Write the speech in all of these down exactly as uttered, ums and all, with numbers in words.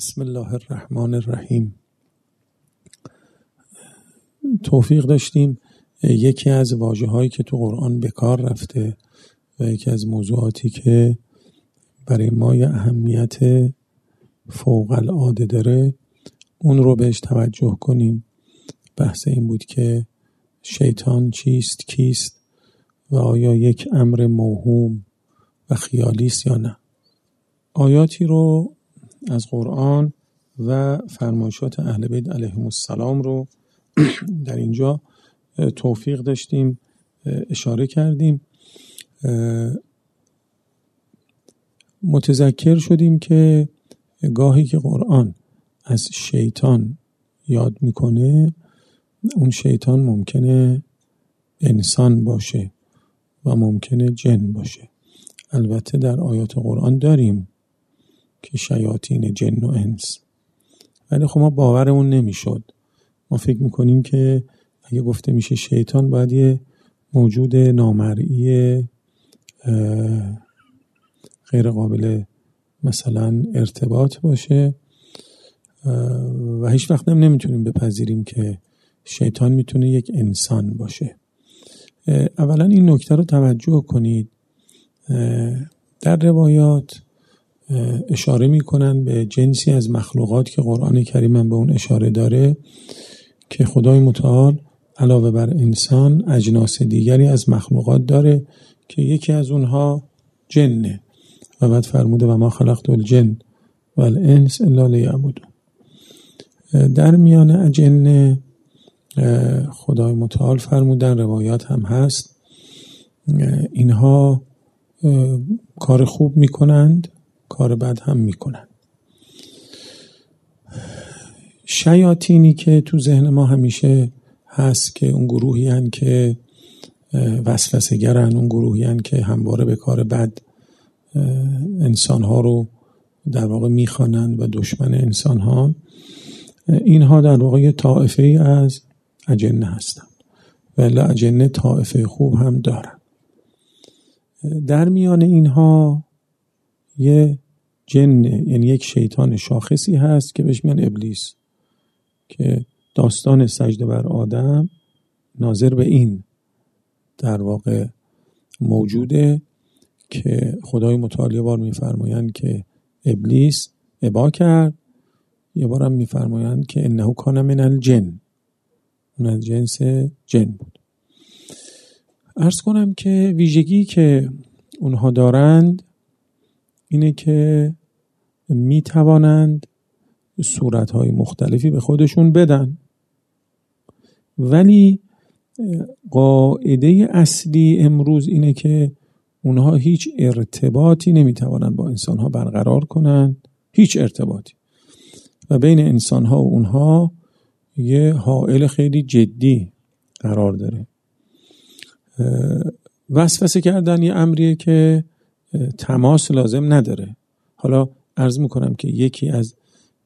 بسم الله الرحمن الرحیم. توفیق داشتیم یکی از واژه‌هایی که تو قرآن به کار رفته و یکی از موضوعاتی که برای ما یه اهمیت فوق العاده داره اون رو بهش توجه کنیم. بحث این بود که شیطان چیست، کیست و آیا یک امر موهوم و خیالی است یا نه. آیاتی رو از قرآن و فرمایشات اهل بیت علیهم السلام رو در اینجا توفیق داشتیم اشاره کردیم. متذکر شدیم که گاهی که قرآن از شیطان یاد میکنه اون شیطان ممکنه انسان باشه و ممکنه جن باشه. البته در آیات قرآن داریم که شیاطین جن و انس، ولی خب ما باورمون نمیشد. ما فکر میکنیم که اگه گفته میشه شیطان باید یه موجود نامرئی غیر قابل مثلا ارتباط باشه و هیچ وقت هم نمیتونیم بپذیریم که شیطان میتونه یک انسان باشه. اولا این نکته رو توجه کنید، در روایات اشاره میکنن به جنسی از مخلوقات که قرآن کریم هم به اون اشاره داره که خدای متعال علاوه بر انسان اجناس دیگری از مخلوقات داره که یکی از اونها جنه و بعد فرموده و ما خلقت الجن و الانس الا لیعبدون. در میان اجنه خدای متعال فرمودن، روایات هم هست، اینها کار خوب میکنند کار بد هم میکنند. شیاطینی که تو ذهن ما همیشه هست که اون گروهی هن که وسوسه گرن، اون گروهی هن که همواره به کار بد انسانها رو در واقع میخوانند و دشمن انسانها، اینها در واقع طائفه ای از اجنه هستند ولی اجنه طائفه خوب هم دارن. در میان اینها یه جن، یعنی یک شیطان شاخصی هست که بهش میگن ابلیس، که داستان سجده بر آدم ناظر به این در واقع موجوده که خدای متعال یه بار میفرمایند که ابلیس ابا کرد، یه بار هم میفرمایند که انه کان من الجن، اون از جنس جن بود. عرض کنم که ویژگی که اونها دارند اینه که می توانند صورتهای مختلفی به خودشون بدن، ولی قاعده اصلی امروز اینه که اونها هیچ ارتباطی نمی توانند با انسانها برقرار کنند، هیچ ارتباطی، و بین انسانها و اونها یه حائل خیلی جدی قرار داره. وسوسه کردن یه امریه که تماس لازم نداره. حالا عرض میکنم که یکی از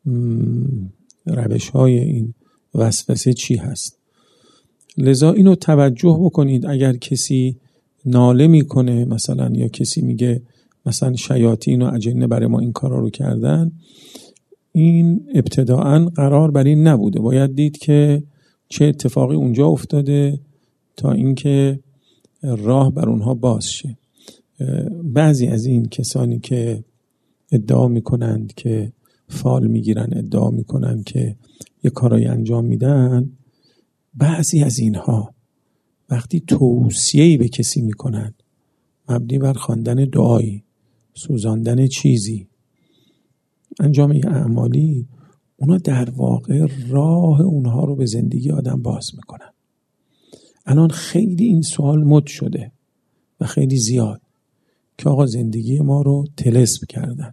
روش های این وسوسه چی هست. لذا اینو توجه بکنید، اگر کسی ناله میکنه مثلا یا کسی میگه مثلا شیاطین و اجنه برای ما این کارا رو کردن، این ابتداعاً قرار بر این نبوده. باید دید که چه اتفاقی اونجا افتاده تا اینکه راه بر اونها باز شه. بعضی از این کسانی که ادعا میکنند که فال میگیرن، ادعا میکنند که یه کارایی انجام میدن، بعضی از اینها وقتی توصیه‌ای به کسی میکنن مبنی بر خواندن دعایی، سوزاندن چیزی، انجام یه اعمالی، اونا در واقع راه اونها رو به زندگی آدم باز میکنن. الان خیلی این سوال مد شده و خیلی زیاد که آقا زندگی ما رو طلسم کردن.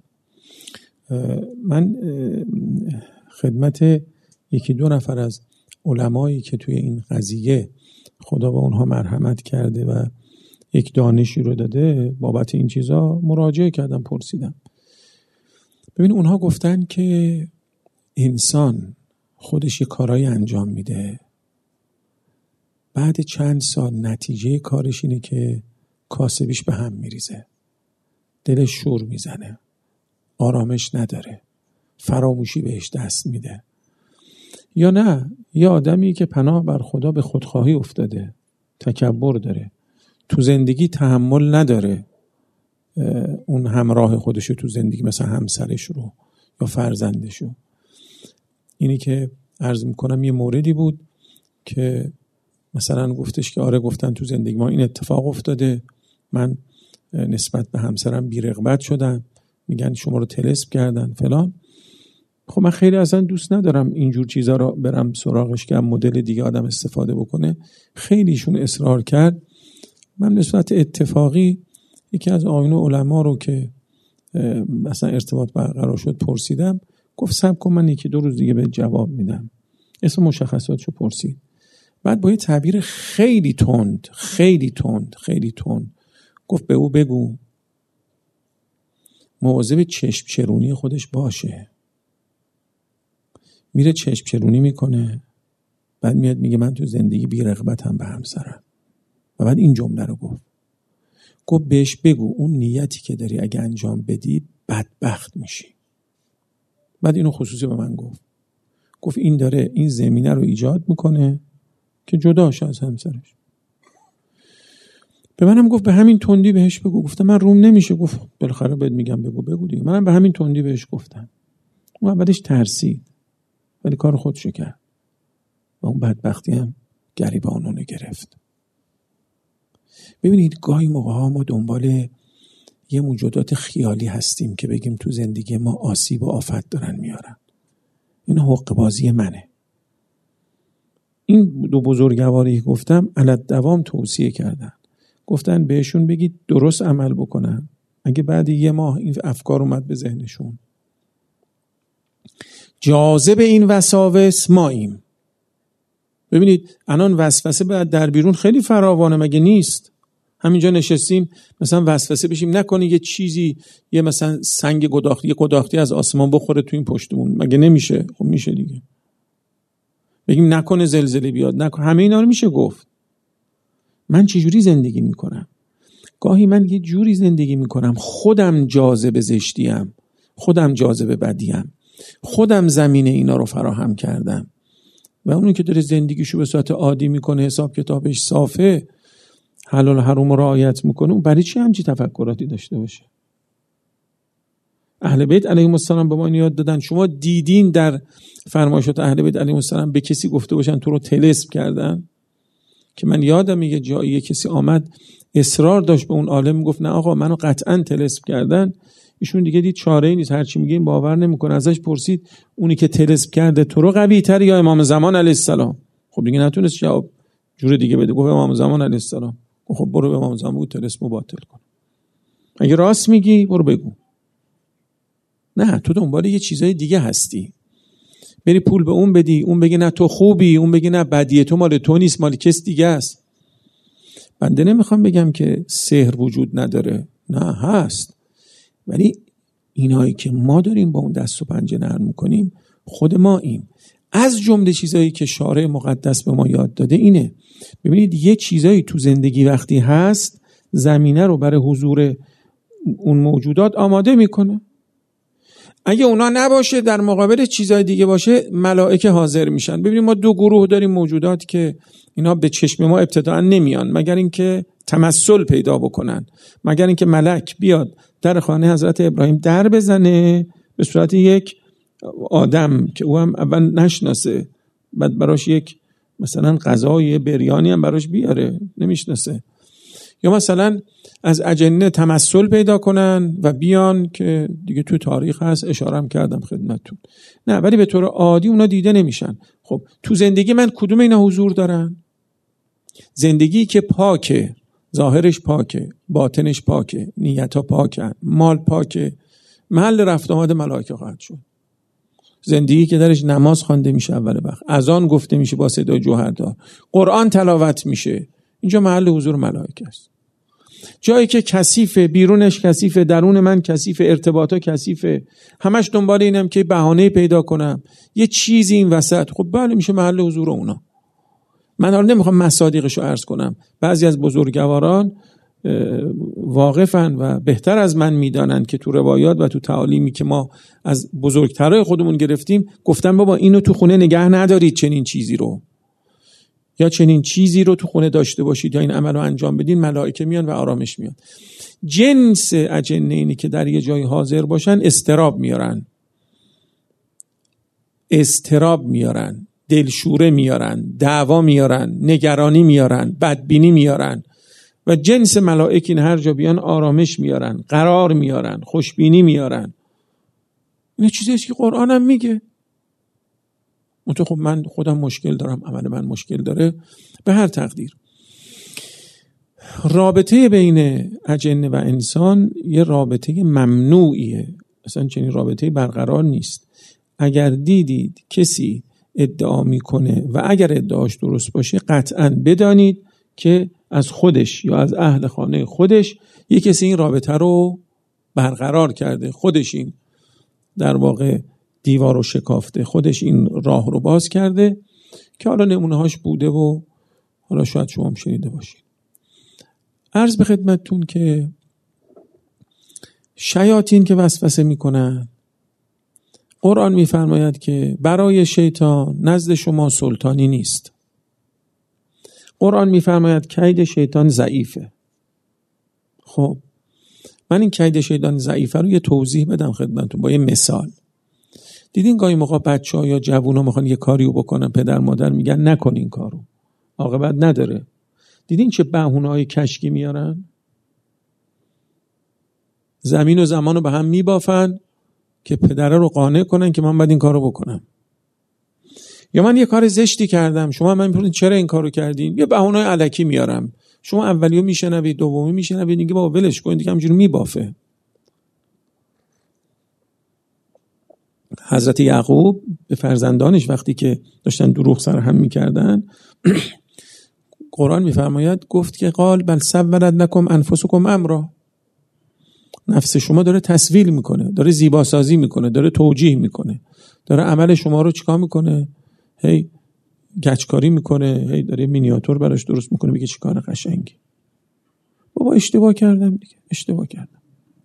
من خدمت یکی دو نفر از علمایی که توی این قضیه خدا به اونها مرحمت کرده و یک دانشی رو داده بابت این چیزا مراجعه کردم، پرسیدم. ببین اونها گفتن که انسان خودش یه کارایی انجام میده، بعد چند سال نتیجه کارش اینه که کاسبیش به هم میریزه، دلش شور میزنه، آرامش نداره، فراموشی بهش دست میده. یا نه یه آدمی که پناه بر خدا به خودخواهی افتاده، تکبر داره، تو زندگی تحمل نداره اون همراه خودشو تو زندگی، مثلا همسرش رو یا فرزندشو. اینی که عرض میکنم یه موردی بود که مثلا گفتش که آره گفتن تو زندگی ما این اتفاق افتاده، من نسبت به همسرم بی‌رغبت شدم، میگن شما رو طلسم کردن فلان. خب من خیلی اصلا دوست ندارم اینجور چیزا رو برم سراغش که مدل دیگه آدم استفاده بکنه. خیلیشون اصرار کرد. من نسبت اتفاقی یکی از آیین علما رو که مثلا ارتباط برقرار شد پرسیدم، گفت صبر کن من یکی دو روز دیگه به جواب میدم. اسم مشخصاتشو پرسید، بعد با یه تعبیر خیلی تند خیلی تند خیلی تند گفت به او بگو مواظب چشم چرونی خودش باشه. میره چشم چرونی میکنه، بعد میاد میگه من تو زندگی بی رغبتم به همسرم. و بعد این جمله رو گفت گفت بهش بگو اون نیتی که داری اگه انجام بدی بدبخت میشی. بعد اینو خصوصی به من گفت، گفت این داره این زمینه رو ایجاد میکنه که جدا شه از همسرش. به منم گفت به همین تندی بهش بگو. گفتم من روم نمیشه. گفت بالاخره بهت میگم بگو بگو دیگه. منم به همین تندی بهش گفتم. اون اولش ترسید ولی کار خودشو کرد و اون بدبختی هم گریبانونو گرفت. ببینید گاهی موقع ها ما دنبال یه موجودات خیالی هستیم که بگیم تو زندگی ما آسیب و آفت دارن میارن. این حق بازی منه. این دو بزرگواری گفتم علت دوام توصیه کردن، گفتن بهشون بگید درست عمل بکنن. اگه بعد یه ماه این افکار اومد به ذهنشون، جاذب این وساوس ماییم. ببینید الان وسوسه بعد در بیرون خیلی فراوانه، مگه نیست؟ همینجا نشستیم مثلا وسوسه بشیم نکنه یه چیزی، یه مثلا سنگ گداختی، یه گداختی از آسمان بخوره تو این پشتمون، مگه نمیشه؟ خب میشه دیگه. بگیم نکنه زلزله بیاد، نکنه، همه اینا رو میشه گفت. من چه جوری زندگی میکنم؟ گاهی من یه جوری زندگی میکنم خودم جاذب زشتیم، خودم جاذب بدیم، خودم زمینه اینا رو فراهم کردم و اونی که داره زندگیشو به صورت عادی میکنه، حساب کتابش صافه، حلال حرام رو رعایت میکنه، اون برای چی همچی تفکراتی داشته باشه؟ اهل بیت علیهم السلام به ما این یاد دادن. شما دیدین در فرمایشات اهل بیت علیهم السلام به کسی گفته باشن تو رو طلسم کردن؟ که من یادم یه جایی کسی آمد اصرار داشت به اون عالم، گفت نه آقا منو قطعا طلسم کردن. ایشون دیگه دید چاره‌ای نیست، هر چی میگه این باور نمیکنه. ازش پرسید اونی که طلسم کرده تو رو قوی تر یا امام زمان علیه السلام؟ خب دیگه نتونست جواب جور دیگه بده، گفت امام زمان علیه السلام. خب برو به امام زمان بگو طلسم باطل کن. اگه راست میگی برو بگو. نه تو دنبال یه چیزای دیگه هستی، بری پول به اون بدی، اون بگه نه تو خوبی، اون بگه نه بدیه تو مال تو نیست مال کس دیگه است. بنده نمیخوام بگم که سحر وجود نداره، نه هست، ولی اینایی که ما داریم با اون دست و پنجه نرم میکنیم خود ما ایم. از جمله چیزایی که شارع مقدس به ما یاد داده اینه. ببینید یه چیزایی تو زندگی وقتی هست زمینه رو برای حضور اون موجودات آماده میکنه. اگه اونا نباشه در مقابل چیزای دیگه باشه ملائکه حاضر میشن. ببینید ما دو گروه داریم موجودات که اینا به چشم ما ابتداء نمیان مگر اینکه تمثل پیدا بکنن، مگر اینکه ملک بیاد در خانه حضرت ابراهیم در بزنه به صورت یک آدم که او هم اول نشناسه، بعد براش یک مثلا غذای بریانی هم براش بیاره نمیشناسه، یا مثلا از اجنه تمثل پیدا کنن و بیان که دیگه تو تاریخ هست، اشاره هم کردم خدمتتون. نه ولی به طور عادی اونا دیده نمیشن. خب تو زندگی من کدوم اینا حضور دارن؟ زندگی که پاکه، ظاهرش پاکه، باطنش پاکه، نیتها پاکن، مال پاکه، محل رفت آمد ملائکه خواهد شد. زندگی که درش نماز خوانده میشه اول وقت، اذان گفته میشه با صدای جوهردار، قرآن تلاوت میشه، اینجا محل حضور ملائکه است. جایی که کثیفه، بیرونش کثیفه، درون من کثیفه، ارتباطا کثیفه، همش دنبال اینم که بهانه پیدا کنم یه چیزی این وسط، خب بله میشه محل حضور اونا. من حالا نمیخوام مصادیقشو عرض کنم. بعضی از بزرگواران واقفن و بهتر از من میدانن که تو روایات و تو تعالیمی که ما از بزرگترای خودمون گرفتیم گفتن بابا اینو تو خونه نگه ندارید، چنین چیزی رو یا چنین چیزی رو تو خونه داشته باشید یا این عمل رو انجام بدین، ملائکه میان و آرامش میاد. جنس اجنه اینی که در یه جای حاضر باشن استراب میارن، استراب میارن، دلشوره میارن، دعوا میارن، نگرانی میارن، بدبینی میارن. و جنس ملائکین هر جا بیان آرامش میارن، قرار میارن، خوشبینی میارن. این چیزیه که قرآن هم میگه. منطقه خب من خودم مشکل دارم، عمل من مشکل داره، به هر تقدیر. رابطه بین اجنه و انسان یه رابطه ممنوعیه، اصلا چنین رابطه برقرار نیست. اگر دیدید کسی ادعا میکنه و اگر ادعاش درست باشه قطعاً بدانید که از خودش یا از اهل خانه خودش یک کسی این رابطه رو برقرار کرده، خودش این در واقع دیوار رو شکافته، خودش این راه رو باز کرده که حالا نمونه هاش بوده و حالا شاید شما هم شنیده باشید. عرض به خدمتتون که شیاطین که وسوسه میکنن، قرآن میفرماید که برای شیطان نزد شما سلطانی نیست. قرآن میفرماید کید شیطان ضعیفه. خب من این کید شیطان ضعیفه رو یه توضیح بدم خدمتتون با یه مثال. دیدین گاهی موقع بچه‌ها یا جوونا میخوان یه کاریو بکنن، پدر مادر میگن نکن این کارو، عاقبت نداره. دیدین چه بهونه‌های کشکی میارن؟ زمین و زمان رو به هم میبافن که پدره رو قانع کنن که من باید این کارو بکنم. یا من یه کار زشتی کردم، شما من میپرسین چرا این کارو کردین؟ یه بهونه‌های الکی میارم. شما اولیو میشنوید، دومی میشنوید، دیگه بابا ولش کن، دیگه همینجوری میبافه. حضرت یعقوب به فرزندانش وقتی که داشتن دروغ سر هم میکردن قرآن میفرماید گفت که قال بل سولت لکم انفسکم امرا، نفس شما داره تسویل میکنه، داره زیباسازی میکنه، داره توجیه میکنه، داره عمل شما رو چیکار میکنه؟ هی گچکاری میکنه، هی داره مینیاتور براش درست میکنه، میگه چه کار قشنگی. بابا اشتباه کردم دیگه، اشتباه کردم.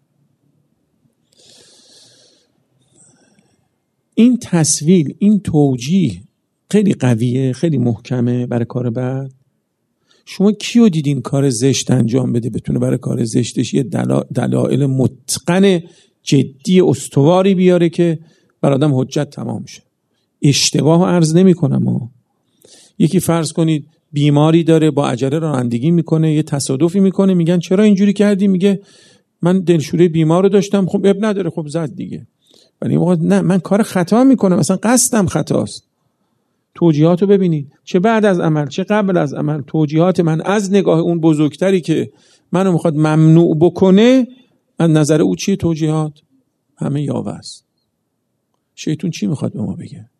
این تسویل، این توجیه خیلی قویه، خیلی محکمه برای کار بد. شما کیو دیدین کار زشت انجام بده بتونه برای کار زشتش یه دلا... دلایل متقن جدی استواری بیاره که بر آدم حجت تمام شه؟ اشتباه عرض نمی کنم ها. یکی فرض کنید بیماری داره، با عجله رانندگی میکنه، یه تصادفی میکنه، میگن چرا اینجوری کردی؟ میگه من دلشوره بیمار رو داشتم. خب اب نداره، خب زد دیگه. ولی موقع نه، من کار خطا میکنم، اصلا قصدم خطاست. توجیهاتو ببینید، چه بعد از عمل چه قبل از عمل، توجیهات من از نگاه اون بزرگتری که منو میخواد ممنوع بکنه، از نظر او چیه توجیهات؟ همه یاوه است. شیطان چی میخواد به ما بگه؟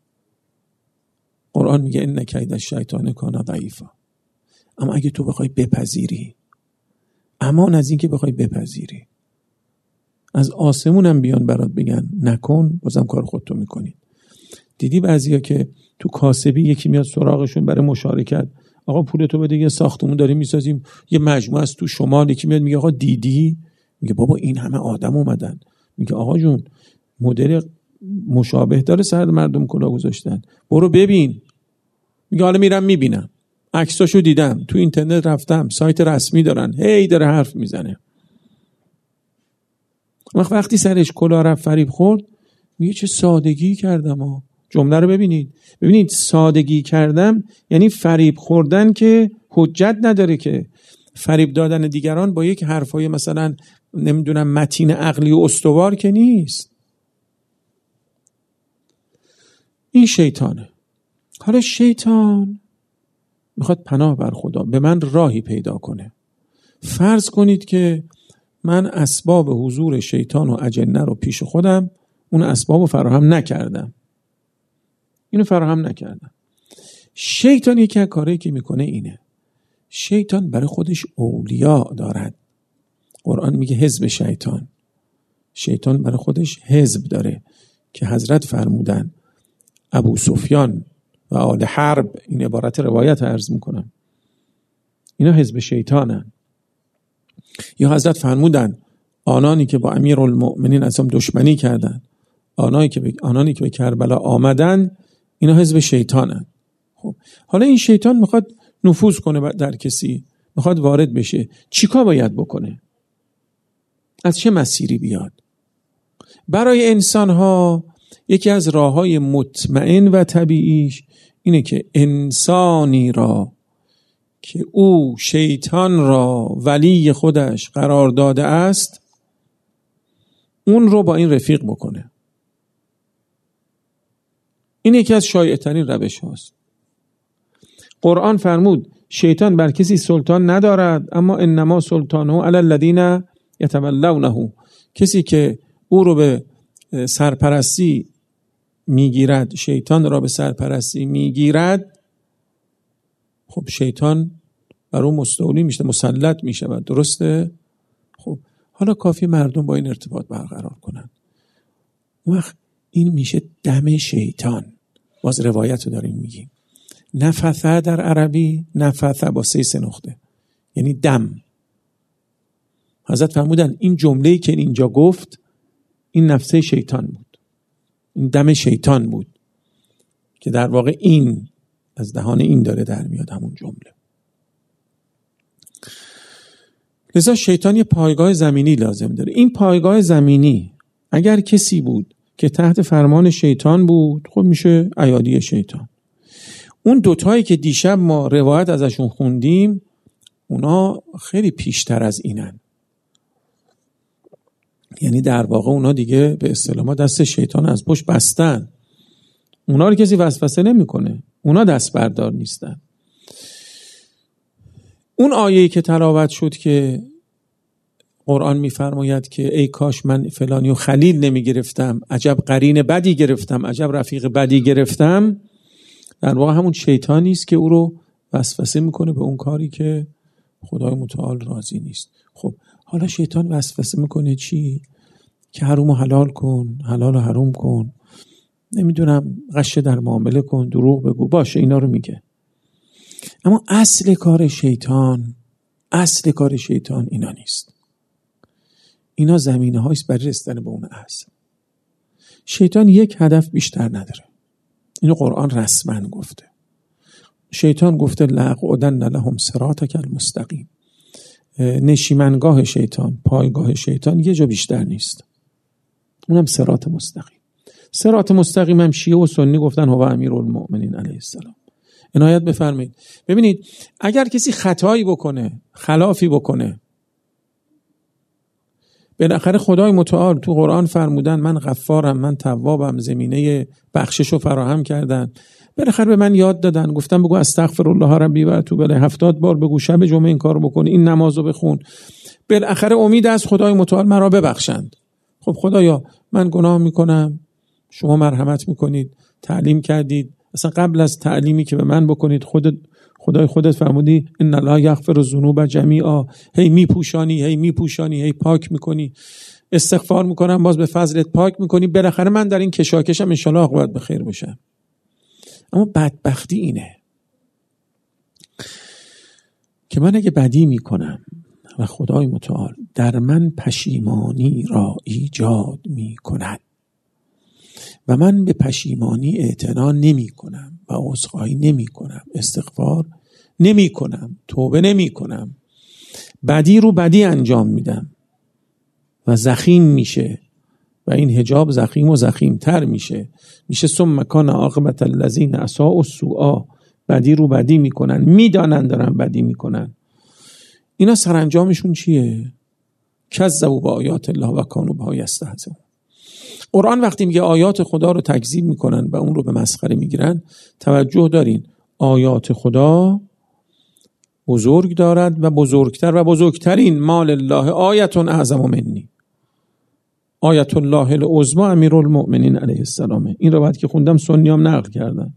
قرآن میگه ان کید الشیطان کان ضعیفا. اما اگه تو بخوای بپذیری، امان از این که بخوای بپذیری، از آسمون هم بیان برات بگن نکن، بازم کار خودتو میکنی. دیدی بعضیا که تو کاسبی یکی میاد سراغشون برای مشارکت، آقا پولتو بده، یه ساختمون داریم میسازیم، یه مجموعه است تو شمال، یکی میاد میگه آقا دیدی؟ میگه بابا این همه آدم اومدن. میگه آقا جون مدل مشابه داره سر مردم کلا گذاشتن، برو ببین. میگه حالا میرم میبینم، عکساشو دیدم، تو اینترنت رفتم، سایت رسمی دارن، هی داره حرف میزنه. وقتی سرش کلا رفت فریب خورد، میگه چه سادگی کردم ها. جمله رو ببینید، ببینید سادگی کردم یعنی فریب خوردن که حجت نداره، که فریب دادن دیگران با یک حرفای مثلا نمیدونم متین عقلی و استوار که نیست. این شیطانه. حالا شیطان میخواد پناه بر خدا به من راهی پیدا کنه. فرض کنید که من اسباب حضور شیطان و اجنه رو پیش خودم اون اسباب رو فراهم نکردم، اینو فراهم نکردم. شیطان یکی از کارهایی که میکنه اینه، شیطان برای خودش اولیاء دارد. قرآن میگه حزب شیطان، شیطان برای خودش حزب داره که حضرت فرمودن ابو سفیان و آل حرب، این عبارت روایت عرض میکنم، اینا حزب شیطانن. یا حضرت فرمودن آنانی که با امیرالمؤمنین اصلا دشمنی کردن، آنانی که به آنانی که به کربلا آمدن، اینا حزب شیطانن. خب حالا این شیطان میخواد نفوذ کنه در کسی، میخواد وارد بشه، چیکار باید بکنه؟ از چه مسیری بیاد؟ برای انسان ها یکی از راههای مطمئن و طبیعیش اینه که انسانی را که او شیطان را ولی خودش قرار داده است، اون رو با این رفیق بکنه. این یکی از شایع ترین روش هاست. قرآن فرمود شیطان بر کسی سلطان ندارد، اما انما سلطانه علی الذین یتولونه. کسی که او رو به سرپرستی میگیرد، شیطان را به سرپرستی میگیرد، خب شیطان بر اون مستولی میشه، مسلط میشه. درسته؟ خب حالا کافی مردم با این ارتباط برقرار کنن، اون وقت این میشه دم شیطان. باز روایت رو داریم میگیم، نفثه در عربی، نفثه با سه سه نقطه یعنی دم. حضرت فرمودن این جمله‌ای که اینجا گفت این نفثه شیطان بود، این دم شیطان بود که در واقع این از دهان این داره در میاد همون جمله. لذا شیطان یه پایگاه زمینی لازم داره. این پایگاه زمینی اگر کسی بود که تحت فرمان شیطان بود، خب میشه ایادی شیطان. اون دوتایی که دیشب ما روایت ازشون خوندیم، اونا خیلی پیشتر از اینن. یعنی در واقع اونا دیگه به اصطلاح دست شیطان از پشت بستن، اونا رو کسی وسوسه نمیکنه، اونا دست بردار نیستن. اون آیه‌ای که تلاوت شد که قرآن میفرماید که ای کاش من فلانی و خلیل نمی گرفتم، عجب قرین بدی گرفتم، عجب رفیق بدی گرفتم، در واقع همون شیطانی است که او رو وسوسه میکنه به اون کاری که خدای متعال راضی نیست. خب حالا شیطان وسوسه میکنه چی؟ که حرام و حلال کن، حلال و حرام کن، نمیدونم غش در معامله کن، دروغ بگو، باشه اینا رو میگه. اما اصل کار شیطان، اصل کار شیطان اینا نیست. اینا زمینه هایست برای رسیدن به اون اصل. شیطان یک هدف بیشتر نداره. اینو قرآن رسما گفته. شیطان گفته لأقعدن لهم صراطک المستقیم. نشیمنگاه شیطان، پایگاه شیطان یه جا بیشتر نیست، اونم صراط مستقیم. صراط مستقیم هم شیعه و سنی گفتن هو امیرالمؤمنین علیه السلام. عنایت بفرمایید. ببینید اگر کسی خطایی بکنه، خلافی بکنه، بالاخره خدای متعال تو قرآن فرمودن من غفارم، من توابم، زمینه بخشش رو فراهم کردن. بالاخره به من یاد دادن، گفتن بگو استغفر الله ربی و اتوب الیه، هفتاد بار بگو، شب جمعه این کارو بکن، این نمازو بخون. بالاخره امید از خدای متعال مرا ببخشند. خب خدایا من گناه میکنم، شما مرحمت میکنید، تعلیم کردید، اصلا قبل از تعلیمی که به من بکنید خودت خدای خودت فرمودی ان الله یغفر الذنوب جمیعا، هی میپوشانی هی میپوشانی هی پاک میکنی، استغفار میکنم باز به فضلت پاک میکنی، بالاخره من در این کشاکشم ان شاء الله عاقبت بخیر بشه. اما بدبختی اینه که من اگه بدی میکنم و خدای متعال در من پشیمانی را ایجاد میکند و من به پشیمانی اعتنا نمی کنم و عذرخواهی نمی کنم، استغفار نمی کنم، توبه نمی کنم، بدی رو بدی انجام میدم و زخیم میشه و این حجاب زخیم و زخیم تر میشه، میشه ثم کان عاقبت الذین اساءوا السوء، بدی رو بدی میکنن، میدانن دارن بدی میکنن. اینا سرانجامشون چیه؟ کذبوا بآیات الله و کانوا بها یستهزئون. قرآن وقتی میگه آیات خدا رو تکذیب میکنن و اون رو به مسخره میگیرن، توجه دارین آیات خدا بزرگ دارد و بزرگتر و بزرگترین مال الله آیت اعظم منی، آیت الله العظمی امیرالمؤمنین علیه السلام. این رو بعد که خوندم سنیام نقل کردن.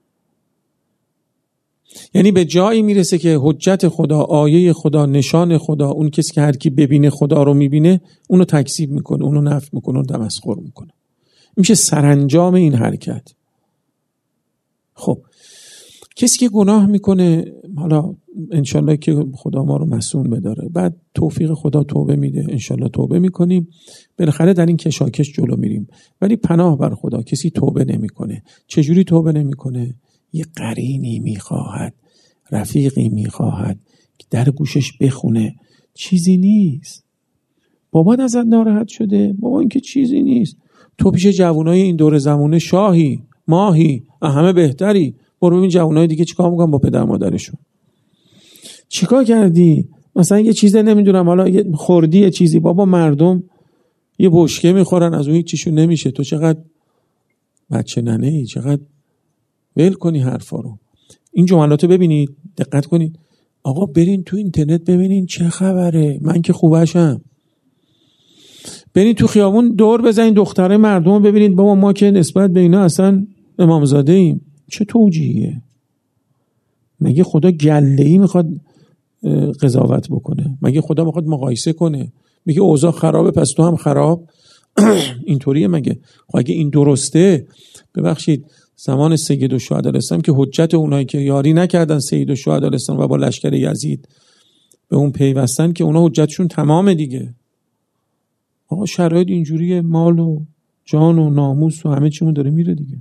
یعنی به جایی میرسه که حجت خدا، آیه خدا، نشان خدا، اون کسی که هر کی ببینه خدا رو میبینه، اونو تکذیب میکنه، اونو نفی میکنه، اونو تمسخر میکنه. میشه سرانجام این حرکت. خب کسی که گناه میکنه، حالا انشالله که خدا ما رو مصون بداره، بعد توفیق خدا توبه میده، انشالله توبه میکنیم، بالاخره در این کشاکش جلو میریم. ولی پناه بر خدا، کسی توبه نمیکنه. چجوری توبه نمیکنه؟ یه قرینی میخواهد، رفیقی میخواهد که در گوشش بخونه چیزی نیست، بابا ازت ناراحت شده، بابا این که چیزی نیست، تو پیش جوانای این دور زمونه شاهی ماهی همه بهتری، برو ببین جوانای دیگه چیکار میکنن با پدر مادرشون، چیکار کردی؟ مثلا یه چیزی نمیدونم، حالا یه خوردی یه چیزی، بابا مردم یه بشکه میخورن از اون هیچ چیشون نمیشه، تو چقدر بچه ننه ای، چقدر ول کنی حرفا رو. این جملاتو ببینید، دقت کنید. آقا برین تو اینترنت ببینین چه خبره، من که خوبشم. برین تو خیابون دور بزنین دختره مردم رو ببینید، بابا ما که نسبت به اینا اصلا امامزاده ایم. چه توجیهیه؟ مگه خدا گله‌ای میخواد قضاوت بکنه؟ مگه خدا میخواد مقایسه کنه؟ میگه اوضاع خرابه پس تو هم خراب؟ اینطوریه مگه؟ خب اگه این درسته، ببخشید زمان سید الشهدا علیه السلام که حجت اونایی که یاری نکردن سید الشهدا علیه السلام و با لشکر یزید به اون پیوستن، که اونا حجتشون تمامه دیگه. آقا شرایط اینجوریه، مال و جان و ناموس و همه چیمون داره میره دیگه.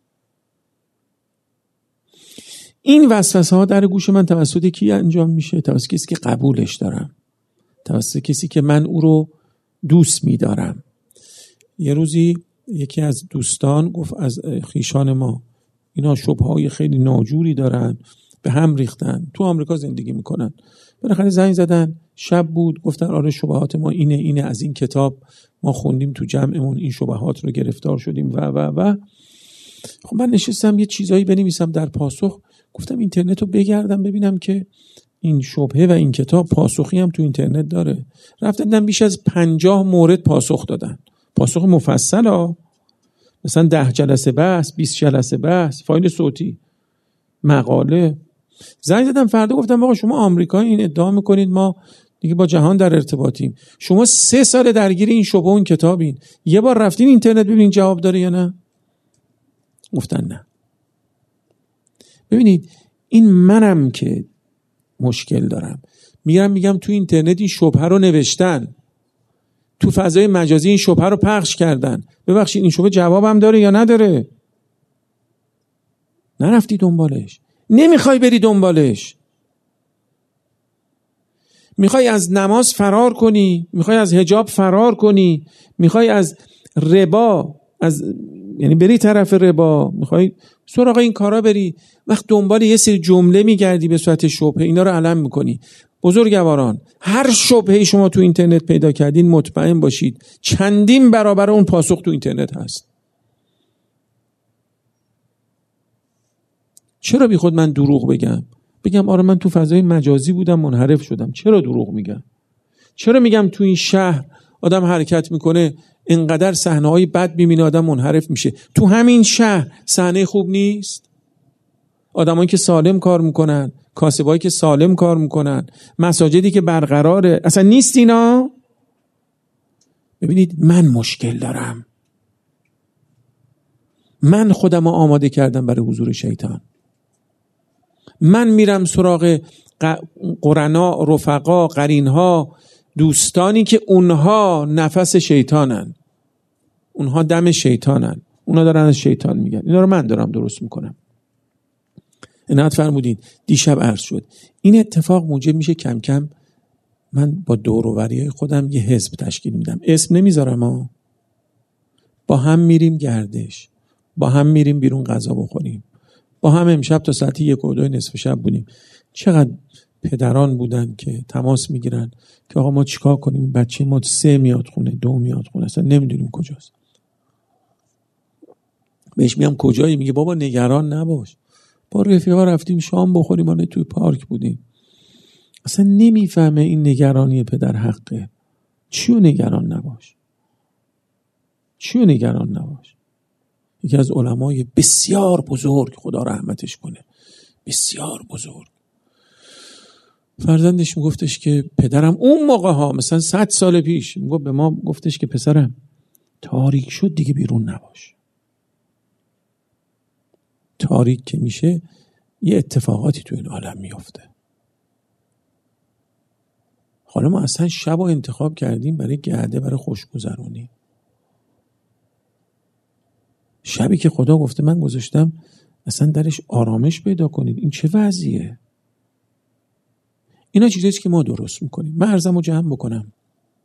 این وسوسه ها در گوش من توسط کی انجام میشه؟ توسط کسی که قبولش دارم، توسط کسی که من او رو دوست میدارم. یه روزی یکی از دوستان گفت از خیشان ما اینا شبهه‌های خیلی ناجوری دارن، به هم ریختن، تو آمریکا زندگی میکنن. بالاخره زنگ زدن، شب بود، گفتن آره شبهات ما اینه اینه، از این کتاب ما خوندیم تو جمعمون این شبهات رو گرفتار شدیم و و و خب من نشستم یه چیزایی بنویسم در پاسخ. گفتم اینترنت رو بگردم ببینم که این شبهه و این کتاب پاسخی هم تو اینترنت داره. رفتن بیش از پنجاه مورد پاسخ دادن، پاسخ مفصل ها، مثلا ده جلسه بحث، بیست جلسه بحث، فایل صوتی، مقاله. زنگ زدم فردا گفتم آقا شما آمریکایی این ادعا میکنید ما دیگه با جهان در ارتباطیم، شما سه سال درگیر این شبهه و این کتابین، یه بار رفتین اینترنت ببینین جواب داره یا نه؟ گفتن نه. ببینید این منم که مشکل دارم، میرم میگم تو اینترنت این شبهه رو نوشتن، تو فضای مجازی این شبهه رو پخش کردن، ببخشید این شبهه جوابم داره یا نداره؟ نرفتی دنبالش، نمیخوای بری دنبالش، میخوای از نماز فرار کنی، میخوای از حجاب فرار کنی، میخوای از ربا، از یعنی بری طرف ربا، میخوای سراغ این کارا بری، وقت دنبال یه سری جمله میگردی به صورت شبهه، اینا رو علم میکنی. بزرگواران هر شبهه شما تو اینترنت پیدا کردین مطمئن باشید چندین برابر اون پاسخ تو اینترنت هست. چرا بی خود من دروغ بگم؟ بگم آره من تو فضای مجازی بودم منحرف شدم. چرا دروغ میگم؟ چرا میگم تو این شهر آدم حرکت میکنه اینقدر صحنه‌های بد میبینه آدم منحرف میشه؟ تو همین شهر صحنه خوب نیست؟ آدمایی که سالم کار میکنن، کاسبایی که سالم کار میکنن، مساجدی که برقراره، اصلا نیست اینا؟ ببینید من مشکل دارم، من خودم رو آماده کردم برای حضور شیطان. من میرم سراغ قرنا، رفقا، قرینها، دوستانی که اونها نفس شیطانن، اونها دم شیطانن، اونها دارن از شیطان میگن. اینا رو من دارم درست میکنم. عنایت فرمودید دیشب عرض شد این اتفاق موجب میشه کم کم من با دور و بریای خودم یه حزب تشکیل میدم، اسم نمیذارم ها، با هم میریم گردش، با هم میریم بیرون غذا بخوریم، با هم امشب تا ساعت یک و دو نصف شب بودیم. چقدر پدران بودن که تماس میگیرن که آقا ما چیکار کنیم، بچه ما سه میاد خونه، دو میاد خونه، اصلا نمیدونیم کجاست. بهش میگم کجایی؟ میگه بابا نگران نباش، با رفیقا رفتیم شام بخوریم، ما توی پارک بودیم. اصلا نمیفهمه این نگرانی پدر حقه. چیو نگران نباش، چیو نگران نباش. یکی از علمای بسیار بزرگ، خدا رحمتش کنه، بسیار بزرگ، فرزندش میگفتش که پدرم اون موقع ها مثلا صد سال پیش میگفت به ما، گفتش که پسرم تاریک شد دیگه بیرون نباش. تاریک که میشه یه اتفاقاتی تو این عالم میفته. حالا ما اصلا شب رو انتخاب کردیم برای گرده، برای خوشگذرونی. شبی که خدا گفته من گذاشتم اصلا درش آرامش پیدا کنید. این چه وضعیه؟ اینا چیزیست که ما درست میکنیم. من عرضم رو جمع بکنم.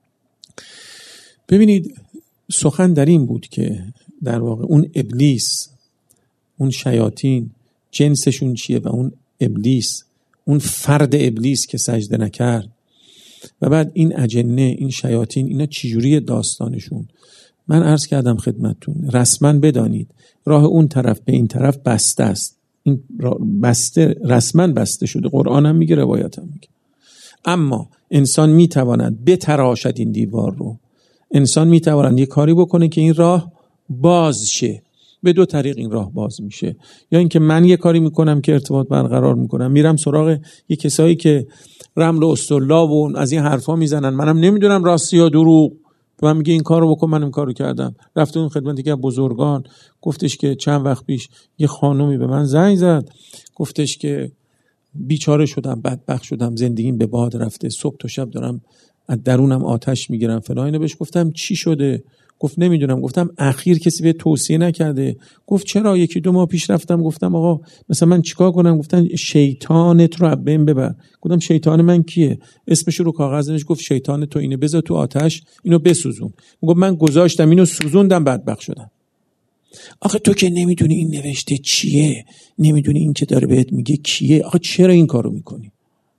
ببینید سخن در این بود که در واقع اون ابلیس، اون شیاطین جنسشون چیه و اون ابلیس، اون فرد ابلیس که سجده نکرد و بعد این اجنه، این شیاطین، اینا چجوری داستانشون. من عرض کردم خدمتتون رسما بدانید راه اون طرف به این طرف بسته است. این بسته، رسما بسته شده. قرآن هم میگه، روایت هم میگه. اما انسان میتواند بتراشد این دیوار رو. انسان میتواند یه کاری بکنه که این راه باز شه. به دو طریق این راه باز میشه. یا اینکه من یه کاری میکنم که ارتباط برقرار میکنم، میرم سراغ یه کسایی که رمل و استرلاب و از این حرفا میزنن، منم نمیدونم راستی یا دروغ، به من میگه این کارو بکن، من این کارو کردم. رفته اون خدمت دیگه بزرگان، گفتش که چند وقت پیش یه خانومی به من زنگ زد، گفتش که بیچاره شدم، بدبخت شدم، زندگیم به باد رفته، صبح تا شب دارم از درونم آتش میگیرم فلان. اینو بهش گفتم چی شده؟ گفت نمیدونم. گفتم اخیر کسی به توصیه نکرده؟ گفت چرا؟ یکی دو ماه پیش رفتم گفتم آقا مثلا من چیکار کنم؟ گفتن شیطانت رو از بین ببر. گفتم شیطان من کیه؟ اسمش رو کاغذ نوشت. گفت شیطان تو اینه، بذار تو آتش اینو بسوزون. گفت من گذاشتم اینو سوزوندم، بدبخت شدم. آخه تو که نمیدونی این نوشته چیه، نمیدونی این که داره بهت میگه کیه. آخه چرا این کارو میکنی؟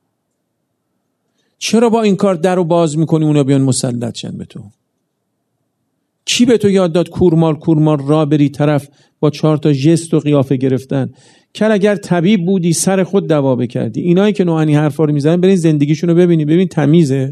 چرا با این کار درو باز میکنی اونا بیان مسلط شن به تو؟ کی به تو یاد داد کورمال کورمال را بری طرف با چهار تا ژست و قیافه گرفتن؟ کل اگر طبیب بودی سر خود دوا بکردی. اینایی که نوعنی حرفا رو میزنن برین زندگیشون رو ببینی، ببین تمیزه،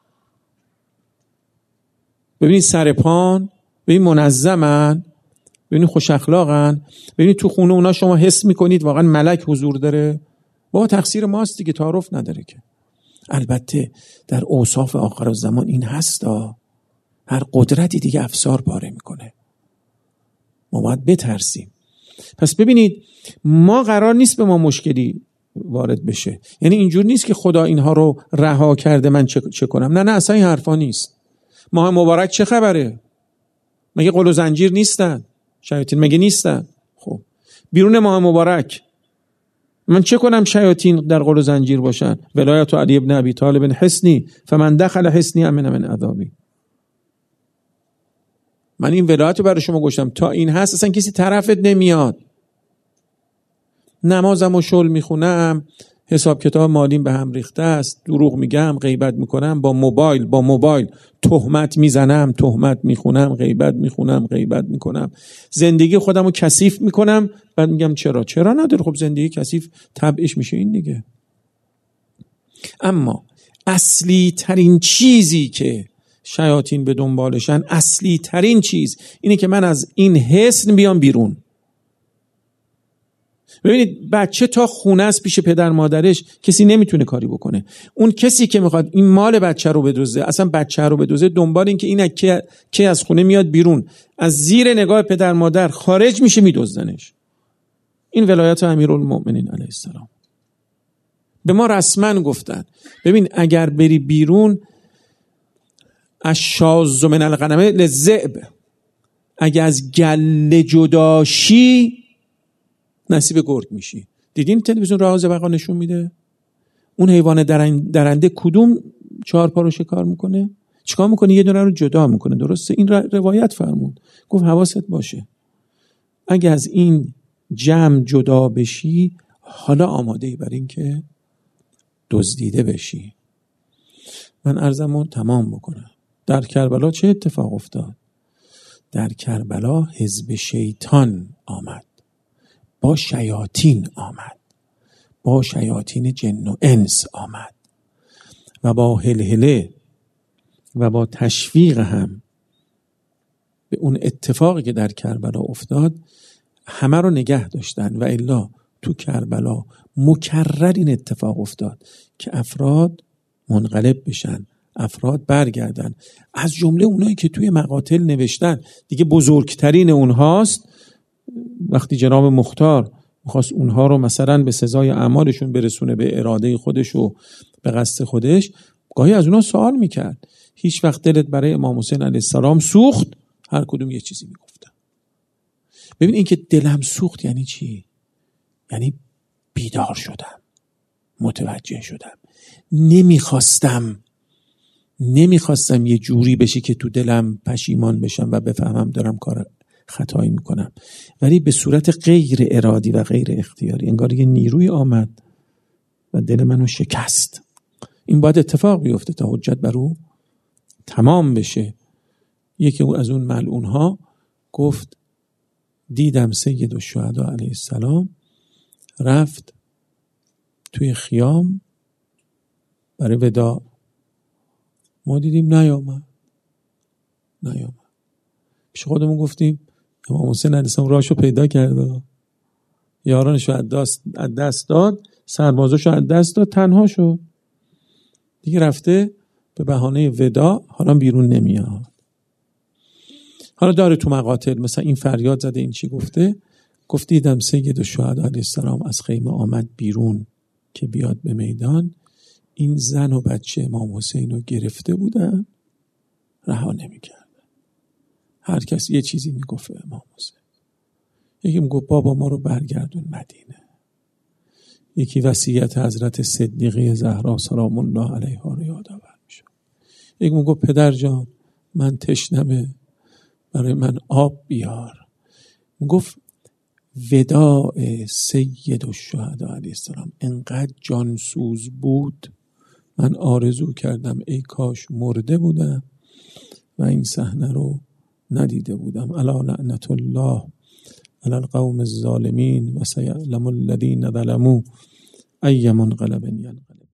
ببین سرپان، ببین منظمن، ببین خوش اخلاقن، ببین تو خونه اونا شما حس میکنید واقعا ملک حضور داره. با تقصیر ماست دیگه، تعارف نداره که. البته در اوصاف آخر الزمان این هستا، هر قدرتی دیگه افسار پاره میکنه. ما باید بترسیم. پس ببینید ما قرار نیست به ما مشکلی وارد بشه. یعنی اینجور نیست که خدا اینها رو رها کرده من چه, چه کنم. نه نه اصلا این حرفا نیست. ماه مبارک چه خبره؟ مگه قل و زنجیر نیستن؟ شیاطین مگه نیستن؟ خب بیرون ماه مبارک من چه کنم شیاطین در قل و زنجیر باشن؟ ولایت علی ابن ابی طالب حصنی فمن دخل حصنی امن من عذابی. من این ولایت رو برای شما گوشم تا این هست اصلا کسی طرفت نمیاد. نمازم و شل میخونم، حساب کتاب مالیم به هم ریخته است، دروغ میگم، غیبت میکنم، با موبایل با موبایل تهمت میزنم، تهمت میخونم، غیبت میخونم، غیبت میکنم، زندگی خودم رو کثیف میکنم. بعد میگم چرا؟ چرا نداره؟ خب زندگی کثیف طبعش میشه این دیگه. اما اصلی ترین چیزی که شیاطین به دنبالشن، اصلی ترین چیز اینه که من از این حصن بیام بیرون. ببینید بچه تا خونه است پیش پدر مادرش کسی نمیتونه کاری بکنه. اون کسی که میخواد این مال بچه رو بدزده، اصلا بچه رو بدزده، دنبال این که این که کی از خونه میاد بیرون، از زیر نگاه پدر مادر خارج میشه میدزدنش. این ولایت امیرالمؤمنین علیه السلام. به ما رسما گفتن ببین اگر بری بیرون الشاذ من الغنم للذئب، اگه از گله جداشی نصیب گرگ میشی. دیدین تلویزیون راه زبقا نشون میده اون حیوان درنده کدوم چهار پا رو شکار میکنه؟ چیکار میکنه؟ یه دونه رو جدا میکنه. درسته؟ این روایت فرمود، گفت حواست باشه اگه از این جمع جدا بشی حالا آماده ای بر این که دزدیده بشی. من عرضمو تمام بکنم. در کربلا چه اتفاق افتاد؟ در کربلا حزب شیطان آمد، با شیاطین آمد، با شیاطین جن و انس آمد و با هلهله و با تشویق هم به اون اتفاقی که در کربلا افتاد همه رو نگه داشتن. و الا تو کربلا مکرر این اتفاق افتاد که افراد منقلب بشن، افراد برگردن. از جمله اونایی که توی مقاتل نوشتن، دیگه بزرگترین اونهاست وقتی جناب مختار میخواست اونها رو مثلا به سزای اعمالشون برسونه، به اراده خودش و به قصد خودش، گاهی از اونها سوال میکرد. هیچ وقت دلت برای امام حسین علیه السلام سوخت؟ هر کدوم یه چیزی میگفتن. ببین این که دلم سوخت یعنی چی؟ یعنی بیدار شدم، متوجه شدم، نمیخواستم نمیخواستم یه جوری بشه که تو دلم پشیمان بشم و بفهمم دارم کار خطایی میکنم، ولی به صورت غیر ارادی و غیر اختیاری، انگار یه نیروی آمد و دل منو شکست. این باید اتفاق بیفته تا حجت بر او تمام بشه. یکی از اون ملعون ها گفت دیدم سید الشهدا علیه السلام رفت توی خیام برای وداع، ما دیدیم نیامد نیامد پیش خودمون گفتیم امام حسین علیه السلام راهشو پیدا کرده، یارانشو از دست از دست داد، سربازاشو از دست داد، تنها شد دیگه، رفته به بهانه وداع، حالا بیرون نمیاد. حالا داره تو مقاتل مثلا این فریاد زده، این چی گفته؟ گفت دیدم سید الشهدا علیه السلام از خیمه آمد بیرون که بیاد به میدان، این زن و بچه امام حسین رو گرفته بودن، رها نمی‌کردن. هر کس یه چیزی میگفت امام حسین. یکی میگفت بابا ما رو برگردون مدینه، یکی وصیت حضرت صدیقه زهرا سلام الله علیها رو یادآور میشه، یکی میگفت پدر جان من تشنمه برای من آب بیار. میگفت وداع سید الشهدا علیه السلام انقدر جانسوز بود، من آرزو کردم ای کاش مرده بودم و این صحنه رو ندیده بودم. الا لعنت الله علی القوم الظالمین و سیعلم الذین ظلموا ای منقلب ینقلب.